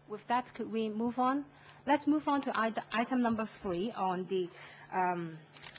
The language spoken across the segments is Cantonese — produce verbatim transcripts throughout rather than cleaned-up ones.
With that, could we move on? Let's move on to item number three on the um,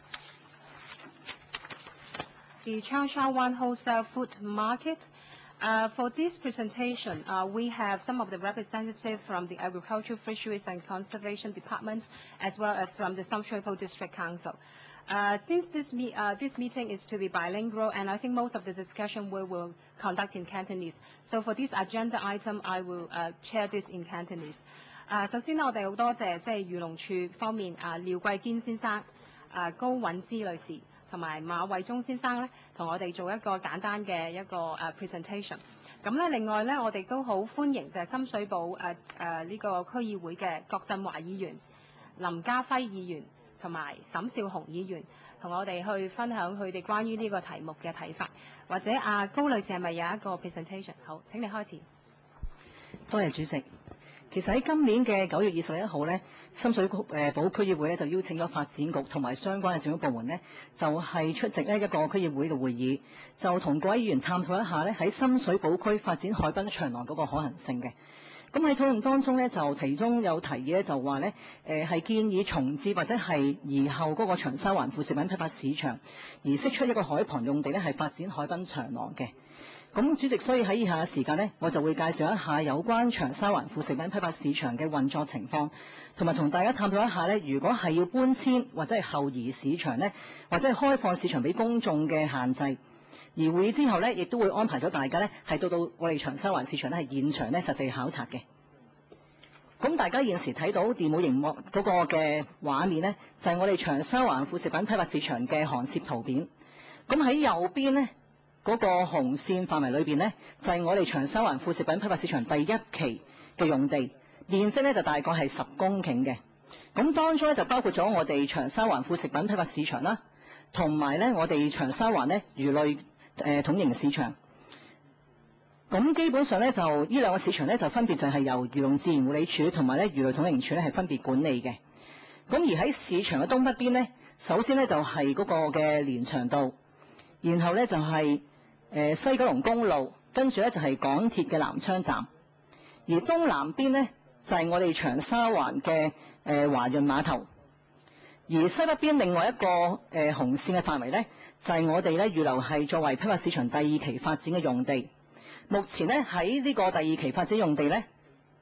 the Cheung Sha Wan Wholesale Food Market. Uh, for this presentation, uh, we have some of the representatives from the Agriculture, Fisheries and Conservation Department, as well as from the South Triple District Council. Uh, since this, me uh, this meeting is to be bilingual, and I think most of the discussion we will conduct in Cantonese. So for this agenda item, I will uh, chair this in Cantonese. 誒首先我哋好多謝即係漁農處方面啊廖桂堅先生、啊高韻芝女士同埋馬慧忠先生咧，同我哋做一個簡單嘅一個誒 presentation。咁咧另外咧，我哋都好歡迎就係深水埗誒誒呢個區議會嘅郭振華議員、林家輝議員同埋沈少雄議員，同我哋去分享佢哋關於呢個題目嘅睇法。或者阿高女士係咪有一個 presentation？ 好，請你開始。 多謝主席。其實喺今年嘅九月二十一號咧，深水埗誒區議會咧就邀請咗發展局同埋相關嘅政府部門咧，就係、是、出席呢一個區議會嘅會議，就同各位議員探討一下咧喺深水埗區發展海濱長廊嗰個可行性嘅。咁喺討論當中咧，就其中有提議咧，就話咧誒係建議重置或者係移後嗰個長沙灣副食品批發市場，而釋出一個海旁用地咧係發展海濱長廊嘅。咁主席，所以喺以下嘅時間呢，我就會介紹一下有關長沙灣副食品批發市場嘅運作情況，同埋同大家探討一下呢，如果係要搬遷或者係後移市場呢，或者係開放市場俾公眾嘅限制。而會議之後呢，亦都會安排咗大家呢，係到到我哋長沙灣市場呢，係現場呢實地考察嘅。咁大家現時睇到電腦熒幕嗰個嘅畫面呢，就係、是、我哋長沙灣副食品批發市場嘅航攝圖片。咁喺右邊呢，嗰個紅線範圍裏邊呢，就係我哋長沙灣副食品批發市場第一期嘅用地，面積呢就大概係十公頃嘅。咁當中呢，就包括咗我哋長沙灣副食品批發市場啦，同埋呢我哋長沙灣呢魚類誒統營市場。咁基本上呢，就呢兩個市場呢，就分別就係由漁農自然護理署同埋呢魚類統營處呢係分別管理嘅。咁而喺市場嘅東北邊呢，首先呢就係嗰個嘅連翔道，然後呢就係誒西九龍公路，跟住咧就係港鐵嘅南昌站，而東南邊呢，就係我哋長沙灣嘅誒華潤碼頭，而西北邊另外一個誒紅線嘅範圍呢，就係我哋咧預留係作為批發市場第二期發展嘅用地。目前呢，喺呢個第二期發展用地呢，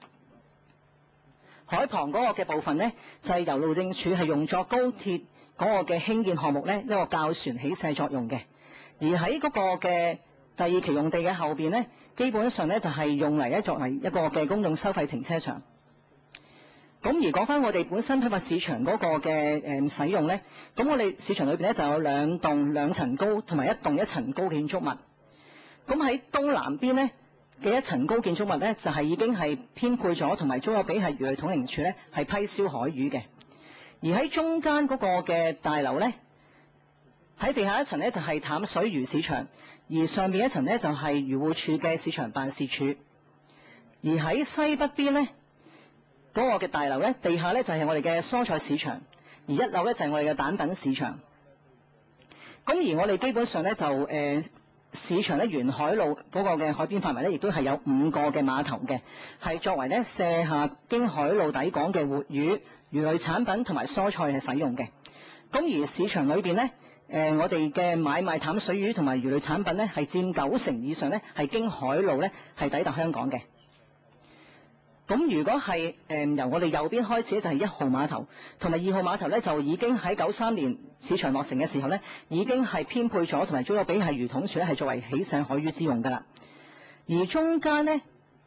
海旁嗰個嘅部分呢，就係由路政署係用作高鐵嗰個嘅興建項目呢，一個校船起卸作用嘅。而喺嗰個嘅第二期用地嘅後邊呢，基本上呢就係用嚟咧作為一個嘅公眾收費停車場。咁而講翻我哋本身批發市場嗰個嘅誒使用呢，咁我哋市場裏邊呢就有兩棟兩層高同埋一棟一層高嘅建築物。咁喺東南邊呢嘅一層高建築物呢，就係已經係編配咗同埋租約俾係魚類統營處呢係批銷海魚嘅。而喺中間嗰個嘅大樓呢，喺地下一層呢，就係淡水魚市場，而上面一層呢，就係漁護署嘅市場辦事處。而喺西北邊呢，嗰個嘅大樓呢，地下呢，就係我哋嘅蔬菜市場，而一樓呢，就係我哋嘅蛋品市場。咁而我哋基本上呢，就誒、呃、市場呢，沿海路嗰個嘅海邊範圍呢，亦都係有五個嘅碼頭嘅，係作為呢卸下經海路抵港嘅活魚、魚類產品同埋蔬菜係使用嘅。咁而市場裏邊呢，誒、呃，我哋嘅買賣淡水魚同埋魚類產品呢，係佔九成以上呢，係經海路呢，係抵達香港嘅。咁如果係誒、呃、由我哋右邊開始呢，就係一號碼頭，同埋二號碼頭呢，就已經喺九三年市場落成嘅時候呢，已經係編配咗同埋租咗俾係魚統處呢，係作為起卸海魚之用㗎啦。而中間呢，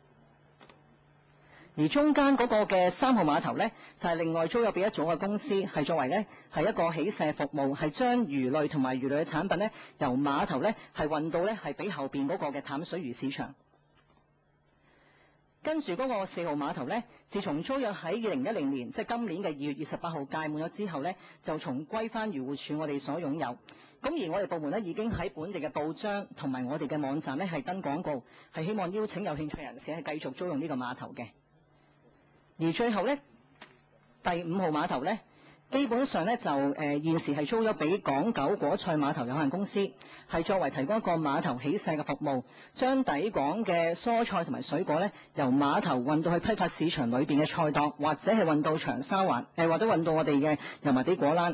而中間嗰個嘅三號碼頭呢，就係、是、另外租咗俾一組嘅公司，係作為呢係一個起卸服務，係將魚類同埋魚類嘅產品呢，由碼頭呢係運到呢係俾後邊嗰個嘅淡水魚市場。跟住嗰個四號碼頭呢，自從租約喺二零一零年，即係今年嘅二月二十八號屆滿咗之後呢，就重歸翻漁護署我哋所擁有。咁而我哋部門呢，已經喺本地嘅報章同埋我哋嘅網站呢係登廣告，係希望邀請有興趣人士係繼續租用呢個碼頭嘅。而最後呢，第五號碼頭呢， 基本上咧就誒、呃、現時係租咗俾港九果菜碼頭有限公司，係作為提供一個碼頭起卸嘅服務，將抵港嘅蔬菜同埋水果咧由碼頭運到去批發市場裏邊嘅菜檔，或者係運到長沙灣誒、呃，或者運到我哋嘅油麻地果欄。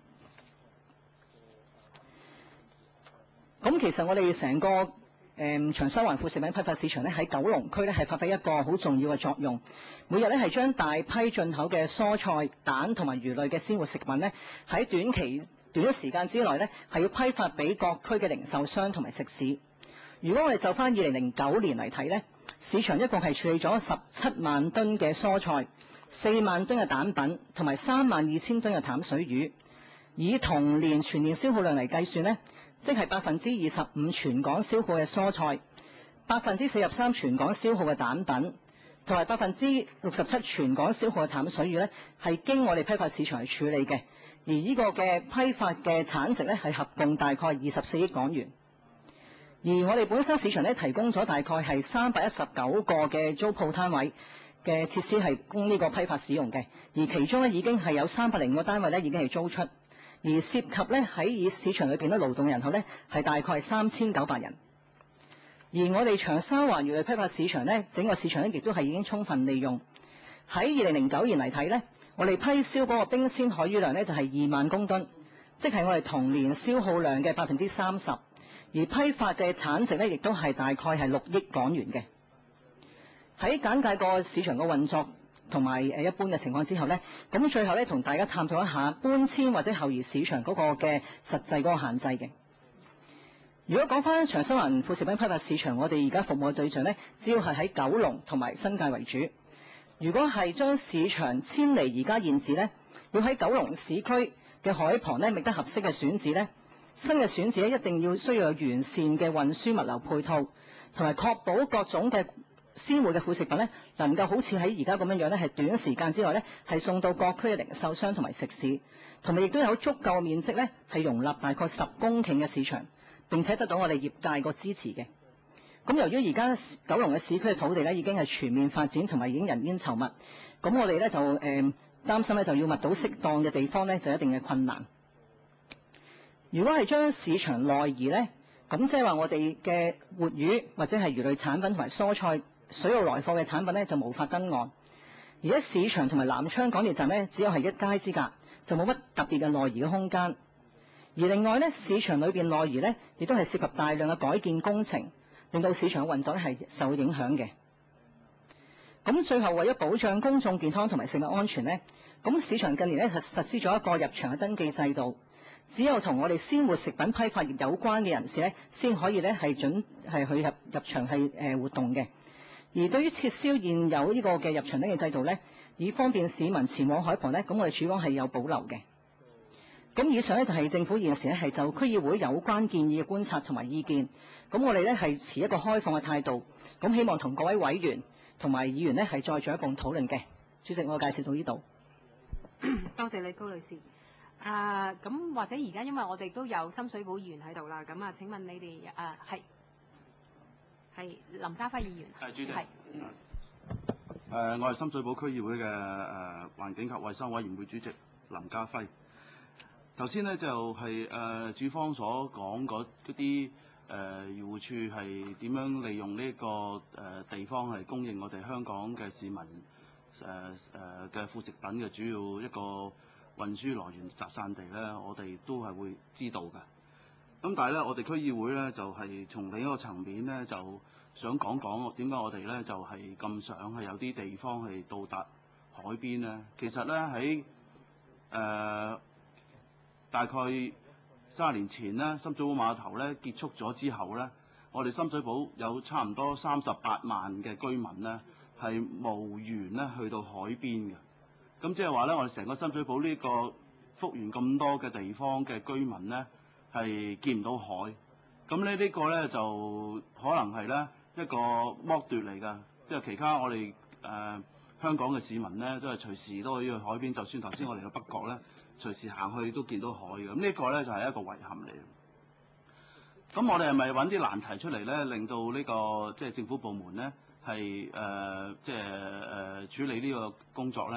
咁其實我哋成個誒、嗯、長沙灣副食品批發市場咧喺九龍區咧係發揮一個好重要嘅作用，每日咧係將大批進口嘅蔬菜、蛋同埋魚類嘅鮮活食品咧喺短期短時間之內咧係要批發俾各區嘅零售商同埋食肆。如果我哋就翻二零零九年嚟睇咧，市場一共係處理咗十七萬噸嘅蔬菜、四萬噸嘅蛋品同埋三萬二千噸嘅淡水魚，以同年全年消耗量嚟計算咧，即係百分之二十五全港消耗嘅蔬菜，百分之四十三全港消耗嘅蛋品，同埋百分之六十七全港消耗嘅淡水魚咧，係經我哋批發市場去處理嘅。而呢個嘅批發嘅產值咧，係合共大概二十四億港元。而我哋本身市場咧提供咗大概係三百一十九個嘅租鋪攤位嘅設施係供呢個批發使用嘅，而其中咧已經係有三百零個單位咧已經係租出。而涉及咧喺以市場裏邊咧勞動人口咧係大概係三千九百人，而我哋長沙灣魚類批發市場咧整個市場咧亦都係已經充分利用。喺二零零九年嚟睇咧，我哋批銷嗰個冰鮮海魚量咧就係二萬公噸，即係我哋同年消耗量嘅百分之三十，而批發嘅產值咧亦都係大概係六億港元嘅。喺簡介個市場嘅運作同埋誒一般嘅情況之後呢，咁最後咧同大家探討一下搬遷或者後移市場嗰個嘅實際嗰個限制嘅。如果講翻長沙灣副食品批發市場，我哋而家服務嘅對象呢，主要係喺九龍同埋新界為主。如果係將市場遷離而家現址呢，要喺九龍市區嘅海旁呢，覓得合適嘅選址呢，新嘅選址呢，一定要需要有完善嘅運輸物流配套，同埋確保各種嘅鮮活嘅副食品咧，能夠好似喺而家咁樣樣咧，係短時間之內咧，係送到各區嘅零售商同埋食肆，同埋亦都有足夠面積咧，係容納大概十公頃嘅市場，並且得到我哋業界個支持嘅。咁由於而家九龍嘅市區嘅土地咧已經係全面發展，同埋已經人煙稠密，咁我哋咧就誒、呃、擔心咧就要物到適當嘅地方咧，就一定嘅困難。如果係將市場內移咧，咁即係話我哋嘅活魚或者係魚類產品同埋蔬菜水路來貨嘅產品咧就無法登岸，而家市場同埋南昌港鐵站咧只有係一街之隔，就冇乜特別嘅內移嘅空間。而另外咧，市場裏邊內移咧亦都係涉及大量嘅改建工程，令到市場嘅運作咧係受影響嘅。咁最後為咗保障公眾健康同埋食物安全咧，咁市場近年咧係實施咗一個入場嘅登記制度，只有同我哋鮮活食品批發業有關嘅人士咧，先可以咧係準係去入入場係誒活動嘅。而對於撤銷現有呢個嘅入場登記制度咧，以方便市民前往海旁咧，咁我哋署方係有保留嘅。咁以上咧就係政府現時咧係就區議會有關建議嘅觀察同埋意見。咁我哋咧係持一個開放嘅態度，咁希望同各位委員同埋議員咧係再進一步討論嘅。主席，我介紹到呢度。 多謝你高女士。啊，咁或者而家因為我哋都有深水埗議員喺度啦，咁啊請問你哋啊係。係林家輝議員。係主席。係。 誒，我係深水埗區議會嘅誒環境及衛生委員會主席林家輝。頭先咧就係誒主方所講嗰啲誒漁護處係點樣利用呢個誒地方係供應我哋香港嘅市民誒誒嘅副食品嘅主要一個運輸來源集散地咧，我哋都係會知道嘅。咁但係咧，我哋區議會咧就係從另一個層面咧，就想講講點解我哋咧就係咁想係有啲地方係到達海邊咧。其實咧喺誒大概三十年前咧，深水埗碼頭咧結束咗之後咧，我哋深水埗有差唔多三十八萬嘅居民咧係無緣咧去到海邊嘅。咁即係話咧，我哋成個深水埗呢個幅員咁多嘅地方嘅居民咧，係見唔到海，咁咧呢個咧就可能係咧一個剝奪嚟㗎，即係其他我哋誒、呃、香港嘅市民咧都係隨時都可以去海邊，就算頭先我哋去北角咧，隨時行去都見到海嘅，咁呢個咧就係、是、一個遺憾嚟。咁我哋係咪揾啲難題出嚟咧，令到呢、這個即係、就是、政府部門咧係誒即係誒處理呢個工作咧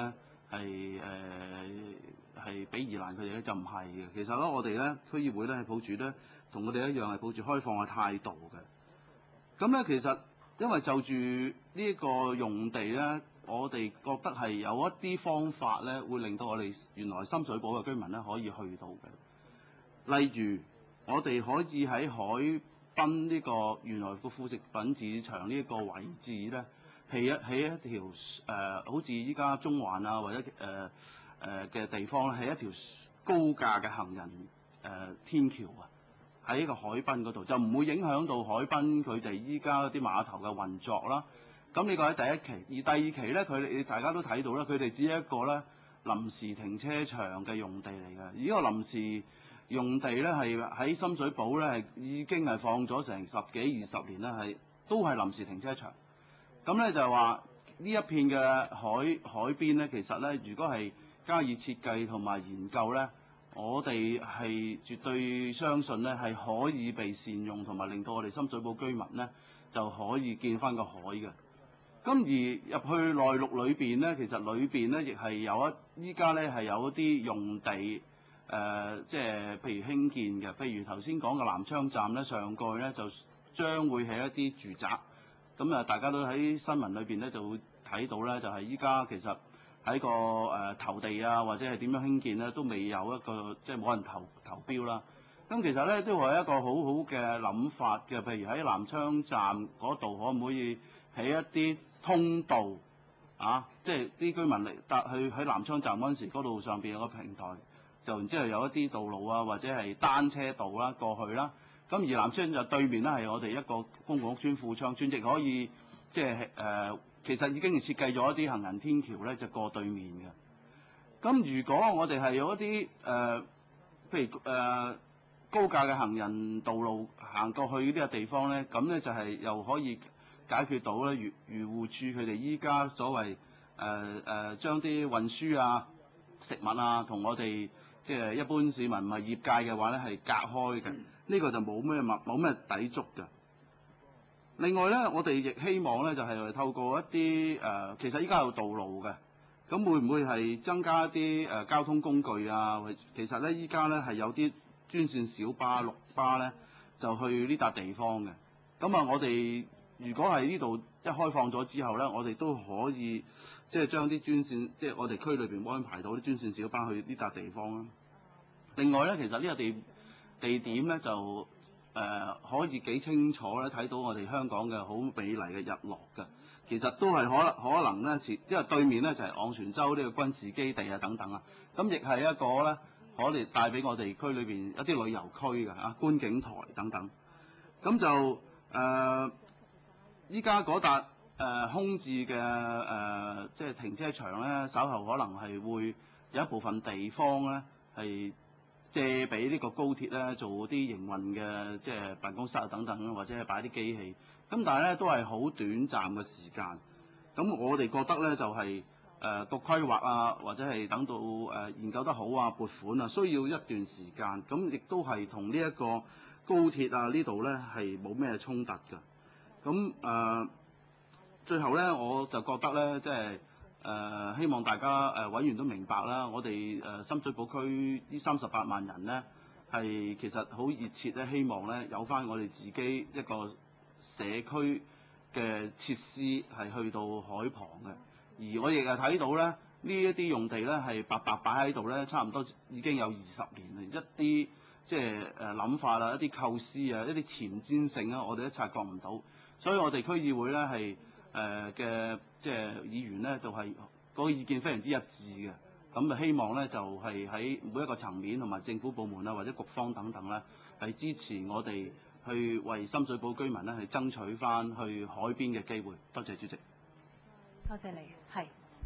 係誒係俾疑難佢哋咧，就唔係嘅。其實咧，我哋咧區議會咧係抱住咧同我哋一樣係抱住開放嘅態度嘅。咁咧其實因為就住呢一個用地咧，我哋覺得係有一啲方法咧，會令到我哋原來深水埗嘅居民咧可以去到嘅。例如我哋可以喺海濱呢個原來個副食品市場呢一個位置咧，起一起一條誒、呃，好似依家中環啊或者誒誒嘅地方咧，係一條高架嘅行人誒、呃、天橋啊，喺呢個海濱嗰度，就唔會影響到海濱佢哋依家啲碼頭嘅運作啦。咁呢個喺第一期，而第二期咧，佢哋大家都睇到啦，佢哋只係一個咧臨時停車場嘅用地嚟嘅。而呢個臨時用地咧係喺深水埗咧係已經係放咗成十幾二十年啦，係都係臨時停車場。咁咧就係話呢一片嘅海海邊咧，其實咧如果係加以設計同埋研究咧，我哋係絕對相信咧係可以被善用，同埋令到我哋深水埗居民咧就可以見翻個海嘅。咁而入去內陸裏邊咧，其實裏邊咧亦係有一依家咧係有一啲用地，誒、呃、即係譬如興建嘅，譬如頭先講嘅南昌站咧，上蓋咧就將會起一啲住宅。咁啊，大家都喺新聞裏邊咧就會睇到咧，就係依家其實喺個誒、呃、投地啊，或者係點樣興建咧，都未有一個即係冇人投投標啦。咁其實咧都係一個好好嘅諗法嘅，譬如喺南昌站嗰度可唔可以起一啲通道啊，即係啲居民嚟搭去喺南昌站嗰陣時，嗰度上邊有個平台，就然之後有一啲道路啊，或者係單車道啦過去啦。咁而南昌就對面咧係我哋一個公共屋邨富昌邨，亦可以即係誒，其實已經設計咗一啲行人天橋咧，就過對面嘅。咁如果我哋係有一啲誒、呃，譬如誒、呃、高架嘅行人道路行過去呢啲嘅地方咧，咁咧就係又可以解決到咧漁漁護署佢哋依家所謂誒誒將啲運輸啊、食物啊同我哋即係一般市民唔係業界嘅話咧係隔開嘅，呢、這個就冇咩物冇咩抵觸嘅。另外咧，我哋亦希望咧就係、是、透過一啲誒、呃，其實依家有道路嘅，咁會唔會係增加一啲誒、呃、交通工具啊？其實咧依家咧係有啲專線小巴、綠巴咧就去呢笪地方嘅。咁啊，我哋如果係呢度一開放咗之後咧，我哋都可以即係將啲專線，即係我哋區裏邊安排到啲專線小巴去呢笪地方啦。另外咧，其實呢個地地點咧就誒、呃、可以幾清楚咧睇到我哋香港嘅好美麗嘅日落嘅。其實都係可可能咧，因為對面咧就係昂船洲呢個軍事基地啊等等啊，咁亦係一個咧可以帶俾我哋區裏邊一啲旅遊區嘅啊觀景台等等。咁就誒依家嗰笪誒空置嘅誒即係停車場咧，稍後可能係會有一部分地方咧係借俾呢個高鐵咧做啲營運嘅即係辦公室啊等等，或者係擺啲機器。咁但係咧都係好短暫嘅時間。咁我哋覺得咧就係誒個規劃啊，或者係等到誒、呃、研究得好啊，撥款啊，需要一段時間。咁亦都係同呢一個高鐵啊呢度咧係冇咩衝突㗎。咁誒、呃、最後咧我就覺得咧即係誒希望大家誒、呃、委員都明白啦，我哋誒、呃、深水埗區呢三十八萬人咧係其實好熱切咧，希望咧有返我哋自己一個社區嘅設施係去到海旁嘅，而我亦係睇到咧呢一啲用地咧係白白擺喺度咧，差唔多已經有二十年啦，一啲即係誒諗法啊，一啲構思啊，一啲前瞻性啊，我哋都察覺唔到，所以我哋區議會咧係誒嘅即係議員咧就係、是、嗰個意見非常之一致嘅，咁就希望咧就係、是、喺每一個層面同埋政府部門啊或者局方等等咧係支持我哋。去為深水埗居民咧，係爭取翻去海邊嘅機會。多謝主席。 多謝你，係。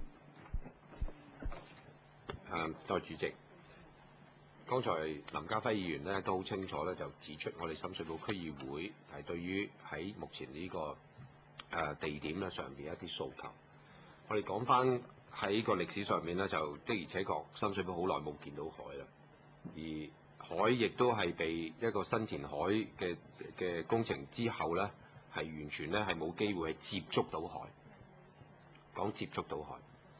誒，多謝主席。剛才林家輝議員咧都好清楚咧，就指出我哋深水埗區議會係對於喺目前呢、這個誒、呃、地點咧上邊一啲訴求。我哋講翻喺個歷史上面咧，就的而且確深水埗好耐冇見到海啦，而海亦都係被一個新填海嘅嘅工程之後咧，係完全咧係冇機會係接觸到海。講接觸到海，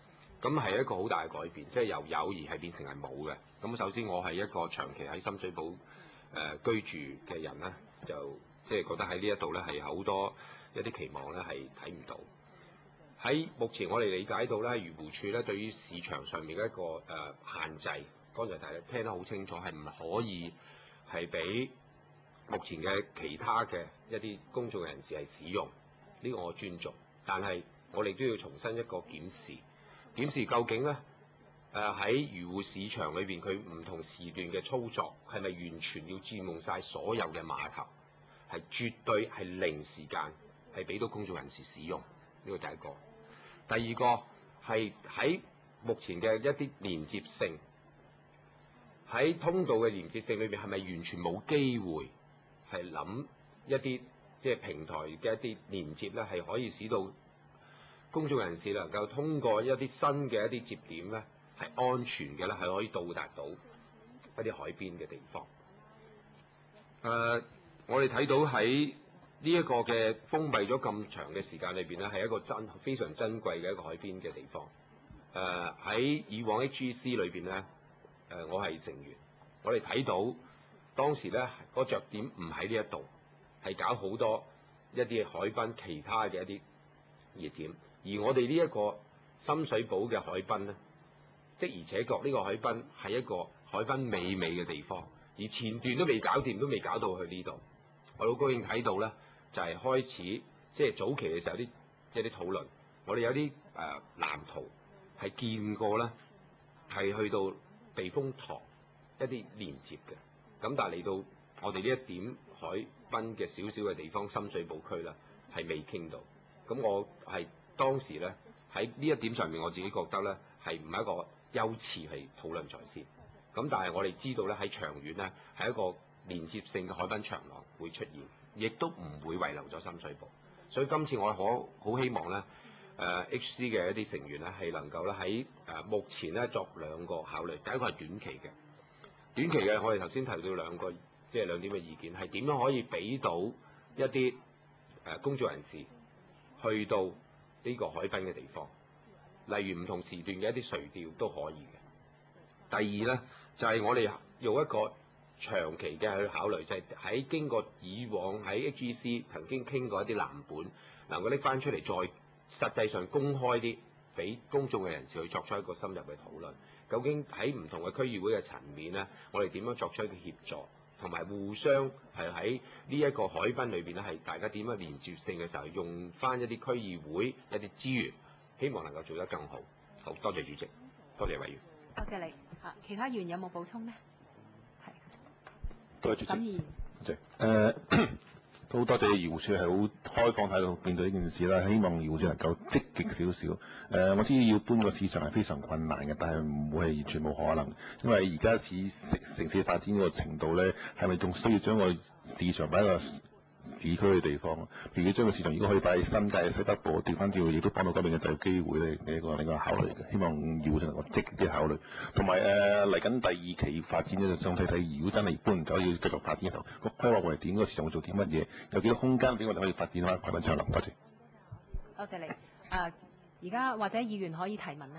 咁係一個好大嘅改變，即係由有而係變成係冇嘅。咁首先我係一個長期喺深水埗誒、呃、居住嘅人咧，就即係覺得喺呢一度咧係好多一啲期望咧係睇唔到。喺目前我哋理解到咧，漁護署咧對於市場上面嘅一個誒、呃、限制，剛才大家聽得好清楚，係唔可以係俾目前嘅其他嘅一啲公眾人士係使用，呢、這個我尊重。但係我哋都要重新一個檢視，檢視究竟咧誒喺漁護市場裏邊佢唔同時段嘅操作係咪完全要佔用晒所有嘅碼頭，係絕對係零時間係俾到公眾人士使用，呢個第一個。第二個係喺目前嘅一啲連接性，喺通道嘅連接性裏邊係咪完全冇機會係諗一啲即係平台嘅一啲連接咧，係可以使到公眾人士能夠通過一啲新嘅一啲接點咧，係安全嘅咧，係可以到達到一啲海邊嘅地方。誒、呃，我哋睇到喺呢一個嘅封閉咗咁長嘅時間裏邊咧，係一個真非常珍貴嘅一個海邊嘅地方。誒、呃、喺以往 H E C 裏邊咧，誒、呃、我係成員，我哋睇到當時咧個着點唔喺呢一度，係搞好多一啲海濱其他嘅一啲熱點，而我哋呢一個深水埗嘅海濱咧，的而且確呢個海濱係一個海濱美美嘅地方，而前段都未搞掂，都未搞到去呢度。我好高興睇到咧，就係、是、開始即係早期嘅時候啲即係啲討論，我哋有啲誒、呃、藍圖係見過咧，係去到避風塘一啲連接嘅。咁但係嚟到我哋呢一點海濱嘅少少嘅地方深水埗區啦，係未傾到。咁我係當時咧喺呢一點上面，我自己覺得咧係唔係一個優次係討論在先。咁但係我哋知道咧喺長遠咧係一個連接性嘅海濱長廊會出現，亦都唔會遺留咗深水埗。所以今次我可好希望咧，誒、呃、H C 嘅一啲成員咧係能夠咧喺誒目前咧作兩個考慮。第一個係短期嘅，短期嘅我哋頭先提到兩個即係兩點嘅意見，係點樣可以俾到一啲誒、呃、工作人士去到呢個海濱嘅地方，例如唔同時段嘅一啲垂釣都可以嘅。第二咧就係、是、我哋用一個長期嘅去考慮，就係、是、喺經過以往喺 H E C 曾經傾過一啲藍本，能夠拎翻出嚟，再實際上公開啲，俾公眾嘅人士去作出一個深入嘅討論。究竟喺唔同嘅區議會嘅層面咧，我哋點樣作出一個協助，同埋互相係喺呢一個海濱裏邊咧，係大家點樣連接性嘅時候，用翻一啲區議會一啲資源，希望能夠做得更好。好多謝主席，多謝委員。 多謝你。嚇，其他議員有冇補充呢？係。 多謝主席。 審議。 多謝。誒，都多謝漁護署係好開放態度面對呢件事啦。希望漁護署能夠積極少少。誒，我知要搬個市場係非常困難嘅，但係唔會係完全冇可能。因為而家市城城市發展嗰個程度咧，係咪仲需要將個市場擺喺個市區嘅地方？譬如將個市場如果可以擺喺新界西北部，調翻轉亦都幫到嗰邊嘅就業機會咧，呢個呢個考慮嘅。希望漁護署能夠積極啲考慮。同埋誒嚟緊第二期發展咧，就想睇睇，如果真係搬唔走，要繼續發展嘅時候，個規劃會係點？個市場會做啲乜嘢？有幾多空間俾我哋可以發展翻海濱長廊？多謝。 多謝你。誒，而家或者議員可以提問啦。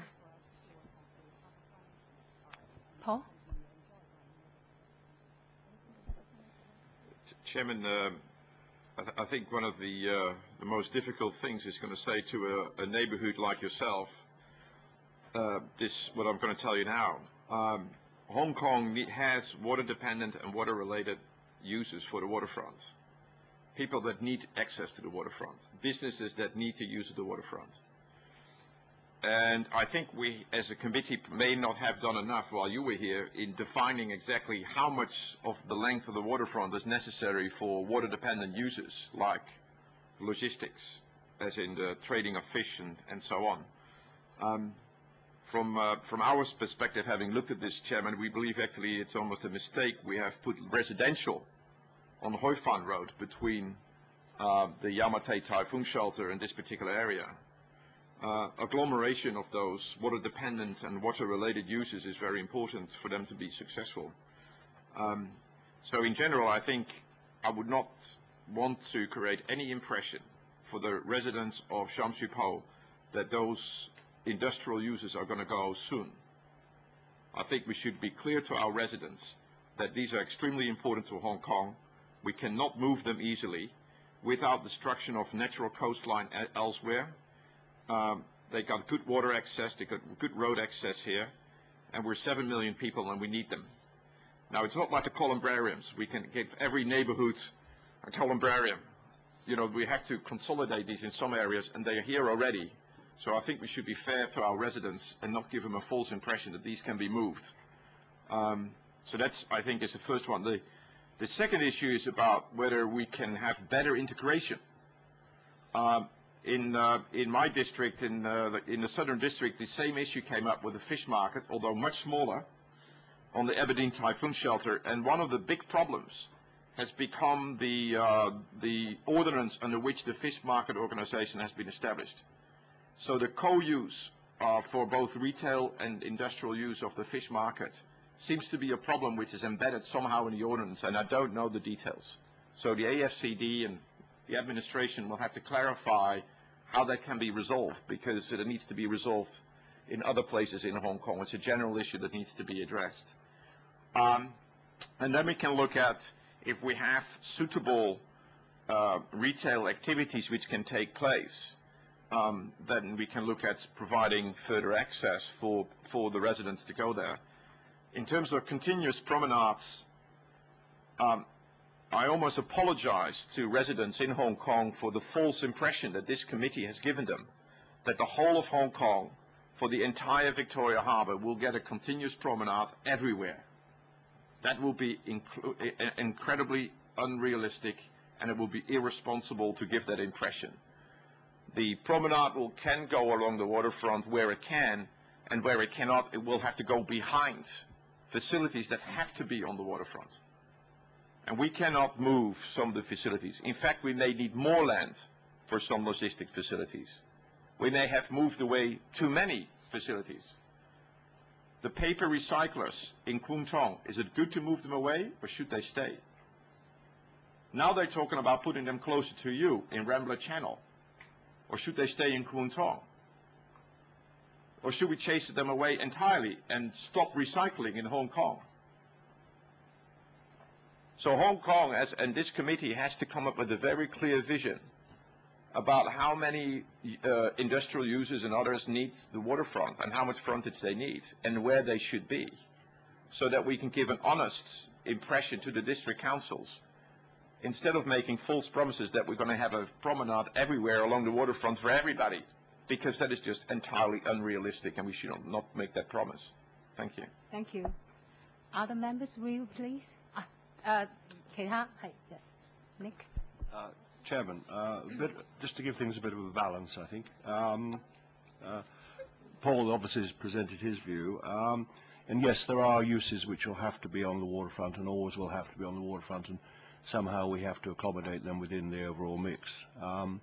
好。 Chairman, uh, I, th I think one of the, uh, the most difficult things is going to say to a, a neighborhood like yourself, uh, this, what I'm going to tell you now. Um, Hong Kong need, has water-dependent and water-related uses for the waterfront. People that need access to the waterfront. Businesses that need to use the waterfront. And I think we, as a committee, may not have done enough while you were here in defining exactly how much of the length of the waterfront is necessary for water-dependent uses, like logistics, as in the trading of fish and, and so on. Um, from, uh, from our perspective, having looked at this, Chairman, we believe actually it's almost a mistake. We have put residential on Hoi Fan Road between uh, the Yamate Typhoon Shelter and this particular area. Uh, agglomeration of those water-dependent and water-related uses is very important for them to be successful. Um, so in general, I think I would not want to create any impression for the residents of Sham Shui Po that those industrial users are going to go soon. I think we should be clear to our residents that these are extremely important to Hong Kong. We cannot move them easily without destruction of natural coastline elsewhere. Um, they got good water access, they got good road access here, and we're seven million people and we need them. Now, it's not like the columbariums. We can give every neighborhood a columbarium. You know, we have to consolidate these in some areas, and they are here already. So I think we should be fair to our residents and not give them a false impression that these can be moved. Um, so that's, I think, is the first one. The, the second issue is about whether we can have better integration. Um, in, uh, in my district, in, uh, the, in the southern district, the same issue came up with the fish market, although much smaller, on the Aberdeen Typhoon Shelter. And one of the big problems has become the, uh, the ordinance under which the fish market organization has been established. So the co-use uh, for both retail and industrial use of the fish market seems to be a problem which is embedded somehow in the ordinance, and I don't know the details. So the A F C D and the administration will have to clarify how that can be resolved, because it needs to be resolved in other places in Hong Kong. It's a general issue that needs to be addressed. Um, and then we can look at if we have suitable uh, retail activities which can take place. Um, then we can look at providing further access for, for the residents to go there. In terms of continuous promenades, um, I almost apologize to residents in Hong Kong for the false impression that this committee has given them, that the whole of Hong Kong, for the entire Victoria Harbour, will get a continuous promenade everywhere. That will be incredibly unrealistic, and it will be irresponsible to give that impression. The promenade will, can go along the waterfront where it can, and where it cannot, it will have to go behind facilities that have to be on the waterfront. And we cannot move some of the facilities. In fact, we may need more land for some logistic facilities. We may have moved away too many facilities. The paper recyclers in Kwun Tong, is it good to move them away, or should they stay? Now they're talking about putting them closer to you in Rambler Channel. Or should they stay in Kwun Tong? Or should we chase them away entirely and stop recycling in Hong Kong? So Hong Kong, as, and this committee, has to come up with a very clear vision about how many uh, industrial users and others need the waterfront and how much frontage they need and where they should be, so that we can give an honest impression to the district councils, instead of making false promises that we're going to have a promenade everywhere along the waterfront for everybody, because that is just entirely unrealistic, and we should not make that promise. Thank you. Thank you. Other members, will you please? Ah, uh, 其他係 yes, Nick. Uh, Chairman, uh, a bit, just to give things a bit of a balance, I think. Um, uh, Paul obviously has presented his view, um, and yes, there are uses which will have to be on the waterfront and always will have to be on the waterfront, and somehow we have to accommodate them within the overall mix. Um,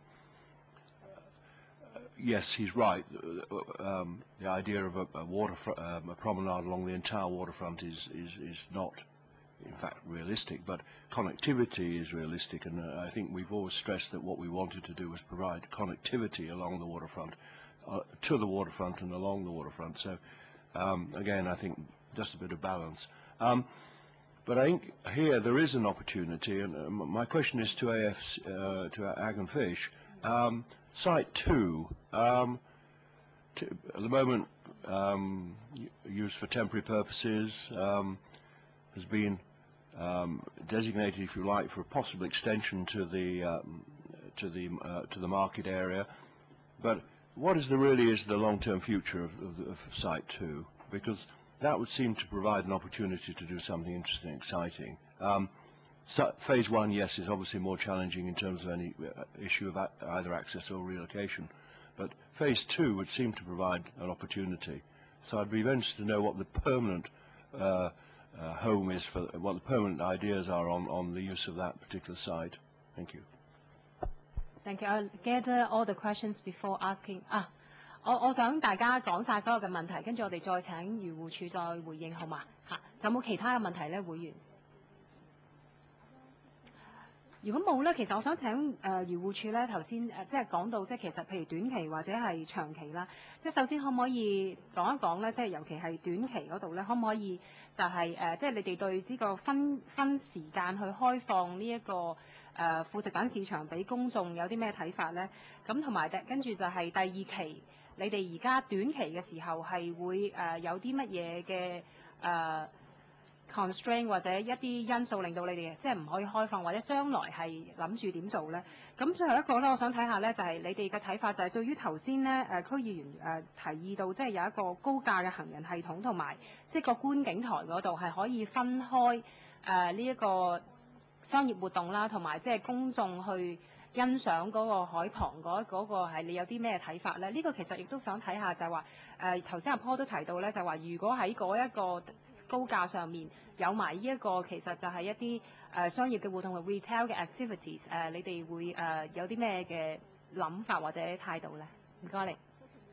yes, he's right. Um, the idea of a, a, water um, a promenade along the entire waterfront is, is, is not, in fact, realistic, but connectivity is realistic, and uh, I think we've always stressed that what we wanted to do was provide connectivity along the waterfront, uh, to the waterfront and along the waterfront. So, um, again, I think just a bit of balance. Um, But I think here there is an opportunity, and uh, my question is to A F C, uh, to Ag and Fish. Um, site two, um, to, at the moment um, used for temporary purposes, um, has been um, designated, if you like, for a possible extension to the um, to the uh, to the market area. But what is the really is the long-term future of, of, of site two? Because that would seem to provide an opportunity to do something interesting and exciting. Um, so phase one, yes, is obviously more challenging in terms of any uh, issue of either access or relocation. But phase two would seem to provide an opportunity. So I'd be very interested to know what the permanent uh, uh, home is, for what the permanent ideas are on, on the use of that particular site. Thank you. Thank you. I'll gather all the questions before asking. Ah. 我我想大家講晒所有嘅問題，跟住我哋再請漁護署再回應，好嘛？嚇，有冇其他嘅問題咧，會員？ 如果冇咧，其實我想請誒漁護署咧頭先誒即係講到即係其實譬如短期或者係長期啦，即係首先可唔可以講一講咧？即係尤其係短期嗰度咧，可唔可以就係誒即係你哋對呢個分分時間去開放呢一個誒副食品市場俾公眾有啲咩睇法咧？咁同埋跟住就係第二期，你哋而家短期嘅時候係會誒有啲乜嘢嘅誒constraint 或者一啲因素令到你哋即係唔可以開放，或者將來係諗住點做咧？咁最後一個咧，我想睇下咧，就係、是、你哋嘅睇法，就係對於頭先咧誒區議員誒、呃、提議到，即係有一個高架嘅行人系統同埋即係個觀景台嗰度係可以分開誒呢一個商業活動啦，同埋即係公眾去欣賞嗰個海旁嗰嗰個係你有啲咩睇法咧？呢、這個其實亦都想睇下就係話誒頭先阿 Paul 都提到咧，就係話如果喺嗰一個高架上面有埋呢一個其實就係一啲誒、呃、商業嘅活動同 retail 嘅 activities 誒、呃，你哋會誒、呃、有啲咩嘅諗法或者態度咧？唔該你。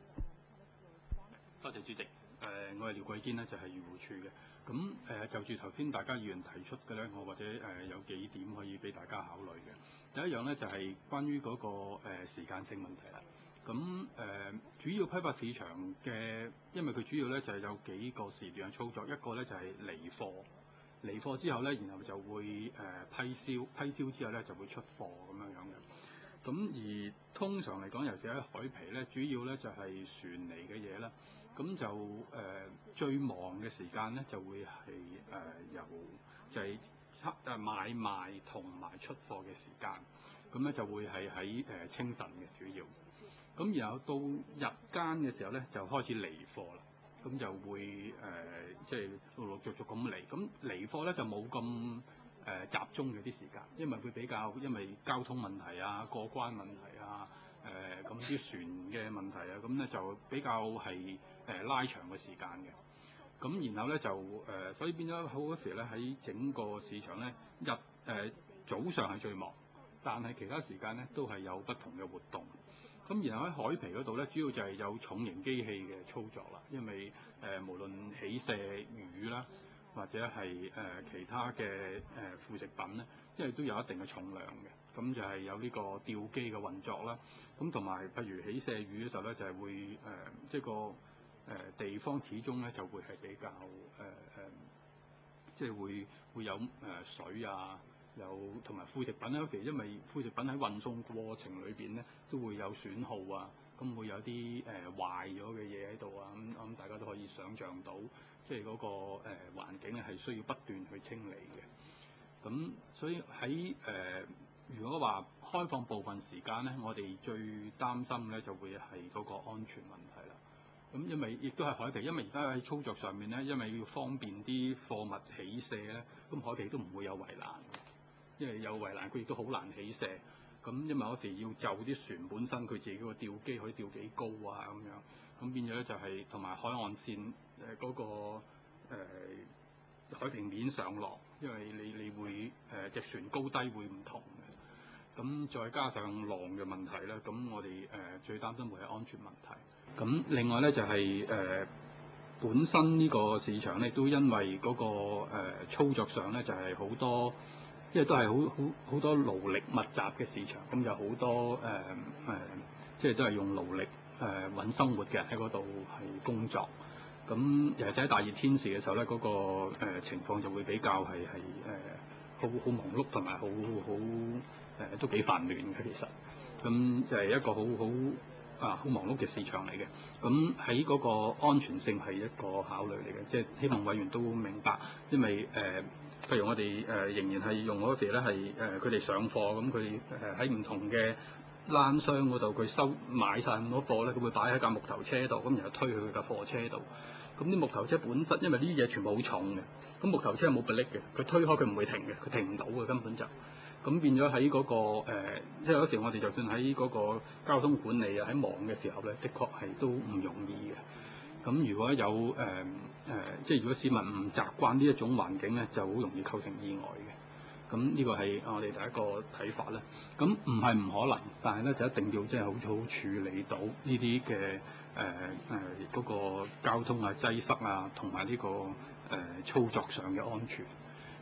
多謝主席。誒、呃，我係廖桂堅咧，就係漁護署嘅。咁誒、呃、就住頭先大家議員提出嘅咧，我或者誒、呃、有幾點可以俾大家考慮嘅。第一樣咧就係、是、關於嗰、那個誒、呃、時間性問題啦。咁誒、呃、主要批發市場嘅，因為佢主要咧就係、是、有幾個時段嘅操作，一個咧就係、是、離貨，離貨之後咧，然後就會誒、呃、批銷，批銷之後咧就會出貨咁樣樣嘅。咁而通常嚟講，尤其喺海皮咧，主要咧就係、是、船嚟嘅嘢啦。咁就誒、呃、最忙嘅時間咧，就會係誒、呃、由就係測誒買賣同埋出貨嘅時間，咁咧就會係喺誒清晨嘅主要。咁然後到日間嘅時候咧，就開始離貨啦。咁就會誒即係陸陸續續咁嚟。咁離貨咧就冇咁誒集中嘅啲時間，因為會比較因為交通問題啊、過關問題啊。誒咁啲船嘅問題啊，咁咧就比較係誒、呃、拉長嘅時間嘅。咁然後咧就誒、呃，所以變咗好多時咧喺整個市場咧日誒、呃、早上係最忙，但係其他時間咧都係有不同嘅活動。咁然後喺海皮嗰度咧，主要就係有重型機器嘅操作啦，因為誒、呃、無論起卸魚啦，或者係誒、呃、其他嘅誒、呃、副食品咧，因為都有一定嘅重量嘅。咁就係有呢個吊機嘅運作啦，咁同埋譬如起卸魚嘅時候咧，就係、是、會誒，即、呃、係、這個誒、呃、地方始終咧就會係比較誒誒，即、呃、係、就是、會會有誒、呃、水啊，有同埋副食品咧，有時因為副食品喺運送過程裏邊咧都會有損耗啊，咁會有啲誒、呃、壞咗嘅嘢喺度啊，咁我諗大家都可以想像到，即係嗰個誒、呃、環境咧係需要不斷去清理嘅，咁所以喺誒。呃如果話開放部分時間咧，我哋最擔心咧就會係嗰個安全問題啦。咁因為亦都係海皮，因為而家喺操作上面咧，因為要方便啲貨物起卸咧，咁海皮都唔會有圍欄，因為有圍欄佢亦都好難起卸。咁因為有時要就啲船本身佢自己個吊機可以吊幾高啊咁樣，咁變咗咧就係同埋海岸線誒嗰個誒、呃、海平面上落，因為你你會誒隻、呃、船高低會唔同嘅。咁再加上浪嘅問題咧，咁我哋誒、呃、最擔心會係安全問題。咁另外咧就係、是、誒、呃、本身呢個市場咧，都因為嗰、那個、呃、操作上咧就係、是、好多，因為都係好好好多勞力密集嘅市場，咁有好多誒誒、呃呃，即係都係用勞力誒揾、呃、生活嘅人喺嗰度係工作。咁尤其喺大熱天時嘅時候咧，嗰、那個、呃、情況就會比較係係誒好好忙碌同埋好好。誒都幾煩亂嘅其實，咁就係一個好好啊好忙碌嘅市場嚟嘅。咁喺嗰個安全性係一個考慮嚟嘅，即係希望委員都明白，因為誒、呃，譬如我哋誒、呃、仍然係用嗰時咧係誒佢哋上貨，咁佢誒喺唔同嘅欄箱嗰度，佢收買晒咁多貨咧，佢會擺喺架木頭車度，咁然後推去佢架貨車度。咁啲木頭車本身因為呢啲嘢全部好重嘅，咁木頭車係冇迫力嘅，佢推開佢唔會停嘅，佢停唔到嘅根本就。咁變咗喺嗰個誒，因為有時我哋就算喺嗰個交通管理啊，喺忙嘅時候咧，的確係都唔容易嘅。咁如果有誒誒、呃呃，即係如果市民唔習慣呢一種環境咧，就好容易構成意外嘅。咁呢個係我哋第一個睇法啦。咁唔係唔可能，但係咧就一定要即係好好處理到呢啲嘅誒誒嗰個交通啊擠塞啊，同埋呢個誒、呃、操作上嘅安全。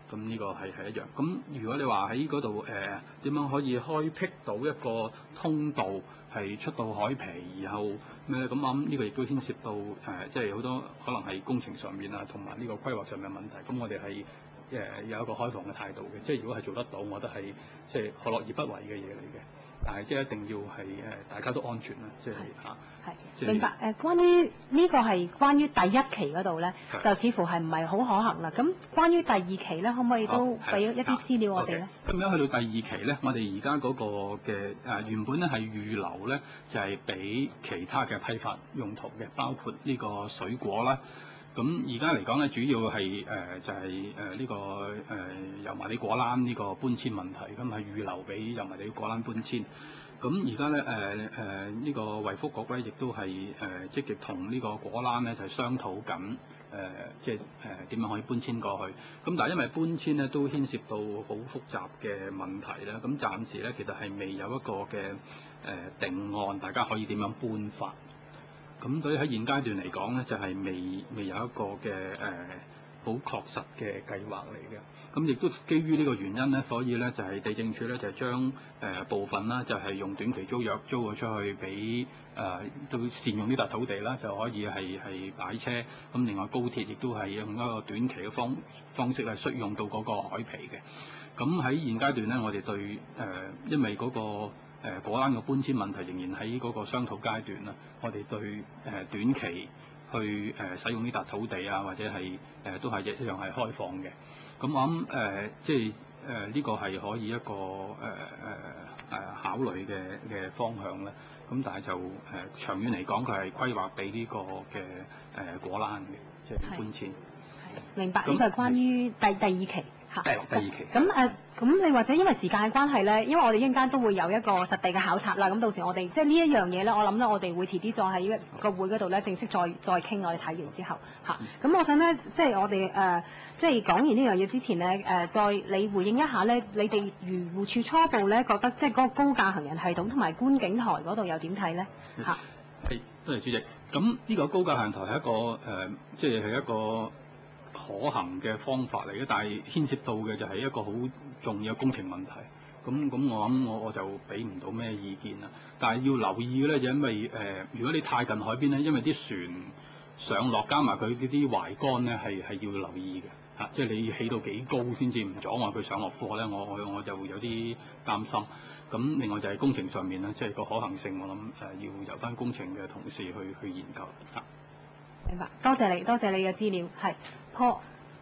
咁呢個係係一樣。咁如果你話喺嗰度誒點樣可以開闢到一個通道係出到海皮，然後咩咁我諗呢個亦都牽涉到誒即係好多可能係工程上面啊，同埋呢個規劃上面嘅問題。咁我哋係誒有一個開放嘅態度嘅，即係如果係做得到，我覺得係即係何樂而不為嘅嘢嚟嘅。但係即係一定要係誒大家都安全啦，即係嚇。 係明白誒，關於呢個係關於第一期嗰度咧，就似乎係唔係好可行啦。咁關於第二期咧，可唔可以都俾一啲資料我哋咧？ 咁樣去到第二期咧，我哋而家嗰個嘅誒原本咧係預留咧，就係俾其他嘅批發用途嘅，包括呢個水果啦。咁而家嚟講咧，主要係誒、呃、就係誒呢個誒、呃、油麻地果欄呢個搬遷問題，咁係預留俾油麻地果欄搬遷。咁而家咧誒誒呢個衛福局咧，亦都係誒、呃、積極同呢個果欄咧就係、是、商討緊誒，即係誒點樣可以搬遷過去。咁但係因為搬遷咧都牽涉到好複雜嘅問題咧，咁暫時咧其實係未有一個嘅誒、呃、定案，大家可以點樣搬法。咁所以喺現階段嚟講咧，就係、是、未未有一個嘅誒好確實嘅計劃嚟嘅。咁亦都基於呢個原因咧，所以咧就係、是、地政署咧就係、是、將誒、呃、部分啦，就係、是、用短期租約租咗出去俾誒，都、呃、善用呢笪土地啦，就可以係係擺車。咁另外高鐵亦都係用一個短期嘅方方式係適用到嗰個海皮嘅。咁喺現階段咧，我哋對誒、呃，因為嗰、那個。誒果欄嘅搬遷問題仍然喺嗰個商討階段啦，我哋對誒、呃、短期去誒、呃、使用呢笪土地啊，或者係誒、呃、都係一樣係開放嘅。咁我諗誒即係誒呢個係可以一個誒誒誒考慮嘅嘅方向咧。咁但係就誒、呃、長遠嚟講，佢係規劃俾呢個嘅誒、呃、果欄嘅，即係搬遷。係明白，呢個係關於第第二期。嚇， 第二期。 咁誒，咁你或者因為時間嘅關係咧，因為我哋一陣間都會有一個實地嘅考察啦。咁到時我哋即係呢一樣嘢咧，我諗咧，我哋會遲啲再喺個會嗰度咧，正式再再傾。我哋睇完之後，嚇。咁我想咧，即係我哋誒，即係講完呢樣嘢之前咧，誒，再你回應一下咧，你哋漁護署初步咧覺得，即係嗰個高架行人系統同埋觀景台嗰度又點睇咧？嚇。 係，多謝主席。咁呢個高架行人台係一個誒，即係係一個可行嘅方法嚟嘅，但係牽涉到嘅就係一個好重要嘅工程問題。咁咁我諗我我就俾唔到咩意見啦。但係要留意嘅咧，就因為誒、呃，如果你太近海邊咧，因為啲船上落加埋佢嗰啲桅杆咧，係係要留意嘅嚇、啊。即係你起到幾高先至唔阻礙佢上落貨咧，我我我就會有啲擔心。咁另外就係工程上面咧，即係個可行性，我諗誒、呃、要由翻工程嘅同事去去研究嚇。 明白，多謝你，多謝你嘅資料，係 Paul。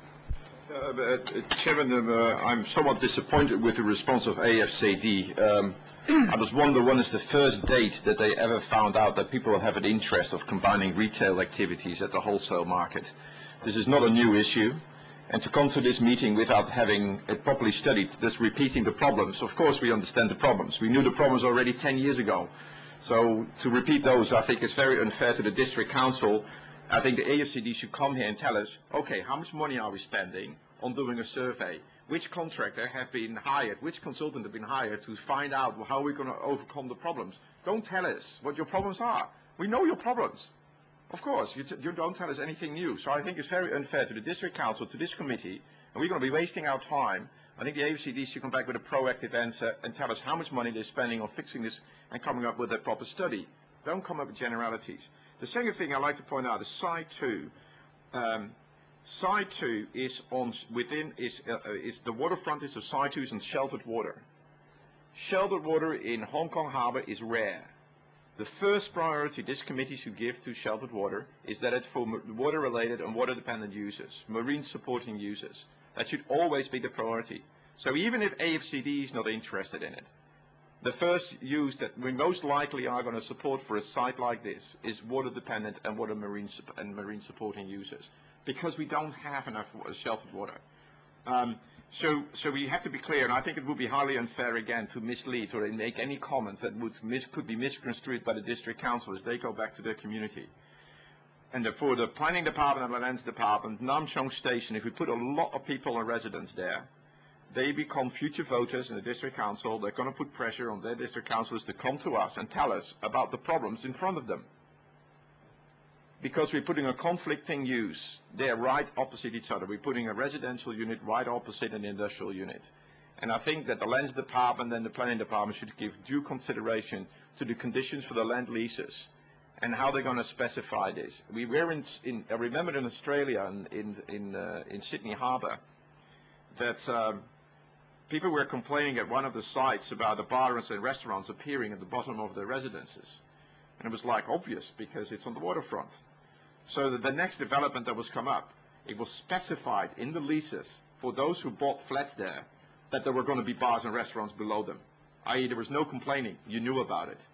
Uh, uh, Chairman, uh, I'm somewhat disappointed with the response of A F C D. Um, I just wonder when is the first date that they ever found out that people have an interest of combining retail activities at the wholesale market. This is not a new issue. And to come to this meeting without having it properly studied, just repeating the problems. Of course we understand the problems. We knew the problems already ten years ago. So to repeat those, I think is very unfair to the district council. I think the A F C D should come here and tell us, okay, how much money are we spending on doing a survey? Which contractor have been hired? Which consultant have been hired to find out how we're going to overcome the problems? Don't tell us what your problems are. We know your problems. Of course, you, t you don't tell us anything new. So I think it's very unfair to the district council, to this committee, and we're going to be wasting our time. I think the A F C D should come back with a proactive answer and tell us how much money they're spending on fixing this and coming up with a proper study. Don't come up with generalities. The second thing I'd like to point out is side two. Um, side two is on within is uh, is the water frontage of side two is on sheltered water. Sheltered water in Hong Kong Harbour is rare. The first priority this committee should give to sheltered water is that it's for water-related and water-dependent users, marine supporting users. That should always be the priority. So even if A F C D is not interested in it, the first use that we most likely are going to support for a site like this is water-dependent and water marine and marine supporting users, because we don't have enough sheltered water. Um, so, so we have to be clear, and I think it would be highly unfair again to mislead or make any comments that would mis could be misconstrued by the district council as they go back to their community. And the, for the planning department and the lands department, Nam Shong Station, if we put a lot of people and residents there, they become future voters in the district council. They're going to put pressure on their district councillors to come to us and tell us about the problems in front of them. because we're putting a conflicting use. They're right opposite each other. We're putting a residential unit right opposite an industrial unit. And I think that the land department and the planning department should give due consideration to the conditions for the land leases and how they're going to specify this. We were in, in I remember in Australia, in, in, in, uh, in Sydney Harbour, that um, people were complaining at one of the sites about the bars and restaurants appearing at the bottom of the residences. And it was like obvious because it's on the waterfront. So that the next development that was come up, it was specified in the leases for those who bought flats there that there were going to be bars and restaurants below them, that is there was no complaining. You knew about it.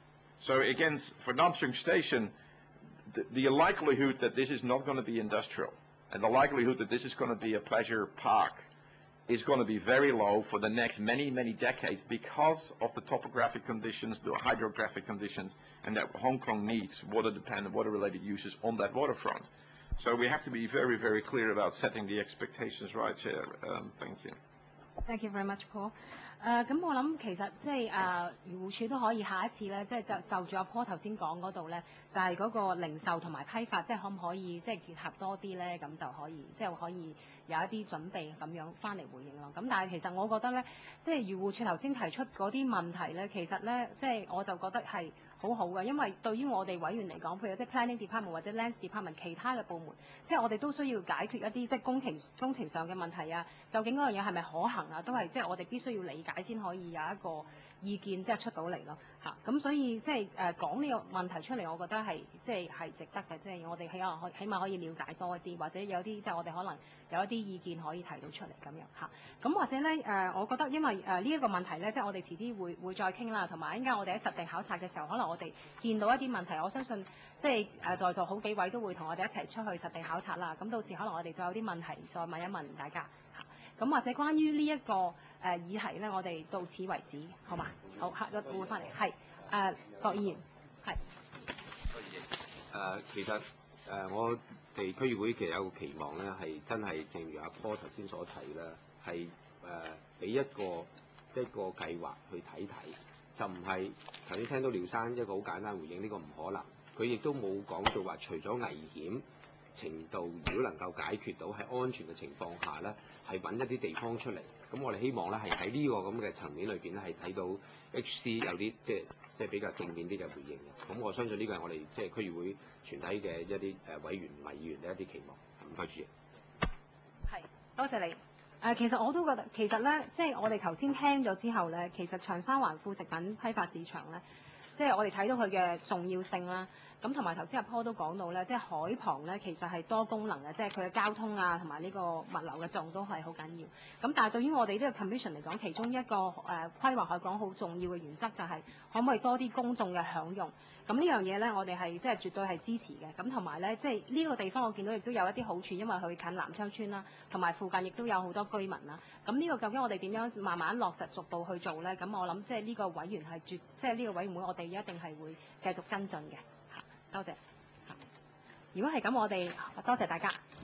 So again, for Nam Sung Station, the, the likelihood that this is not going to be industrial and the likelihood that this is going to be a pleasure park is going to be very low for the next many, many decades because of the topographic conditions, the hydrographic conditions, and that Hong Kong needs water-dependent, water-related uses on that waterfront. So we have to be very, very clear about setting the expectations right here. Um, thank you. Thank you very much, Paul. 誒咁、uh, 我諗其實即係誒漁護署都可以下一次咧，即係就就住阿 Paul 頭先講嗰度咧，就係、是、嗰個零售同埋批發，即係可唔可以即係結合多啲咧？咁就可以即係可以有一啲準備咁樣翻嚟回應咯。咁但係其實我覺得咧，即係漁護署頭先提出嗰啲問題咧，其實咧即係我就覺得係好好嘅，因為對於我哋委員嚟講，譬如即係 planning department 或者 lands department 其他嘅部門，即係我哋都需要解決一啲即係工程工程上嘅問題啊，究竟嗰樣嘢係咪可行啊？都係即係我哋必須要理解先可以有一個意見即係出到嚟咯嚇。咁所以即係誒講呢個問題出嚟，我覺得係即係係值得嘅，即係我哋起碼可起碼可以了解多一啲，或者有啲即係我哋可能有一啲意見可以提到出嚟咁樣嚇。咁或者咧誒、呃，我覺得因為誒呢一個問題咧，即係我哋遲啲會會再傾啦，同埋一陣間我哋喺實地考察嘅時候，可能我哋見到一啲問題，我相信即係誒在座好幾位都會同我哋一齊出去實地考察啦。咁到時可能我哋再有啲問題再問一問大家嚇。咁或者關於呢一個誒議題咧，我哋到此為止，好嘛？好，下個會翻嚟，係誒郭議員，係。 郭議員，誒其實誒我哋區議會其實有個期望咧，係真係正如阿 Paul 頭先所提啦，係誒俾一個一個計劃去睇睇，就唔係頭先聽到廖生一個好簡單回應，呢個唔可能。佢亦都冇講到話除咗危險程度，如果能夠解決到喺安全嘅情況下咧，係揾一啲地方出嚟。咁我哋希望咧係喺呢個咁嘅層面裏邊咧係睇到 H C 有啲即係即係比較正面啲嘅回應嘅。咁我相信呢個係我哋即係區議會全體嘅一啲誒委員同埋議員嘅一啲期望。唔該主席。 係，多謝你。誒、呃，其實我都覺得，其實咧，即係我哋頭先聽咗之後咧，其實長沙灣副食品批發市場咧，即係我哋睇到佢嘅重要性啦。咁同埋頭先阿 Paul 都講到咧，即係海旁咧其實係多功能嘅，即係佢嘅交通啊同埋呢個物流嘅作用都係好緊要。咁但係對於我哋呢個 commission 嚟講，其中一個誒、呃、規劃海港好重要嘅原則就係可唔可以多啲公眾嘅享用。咁呢樣嘢咧，我哋係即係絕對係支持嘅。咁同埋咧，即係呢個地方我見到亦都有一啲好處，因為佢近南昌村啦，同埋附近亦都有好多居民啦。咁呢個究竟我哋點樣慢慢落實逐步去做咧？咁我諗即係呢個委員係絕，即係呢個委員會我哋一定係會繼續跟進嘅。多謝。如果係咁，我哋多謝大家。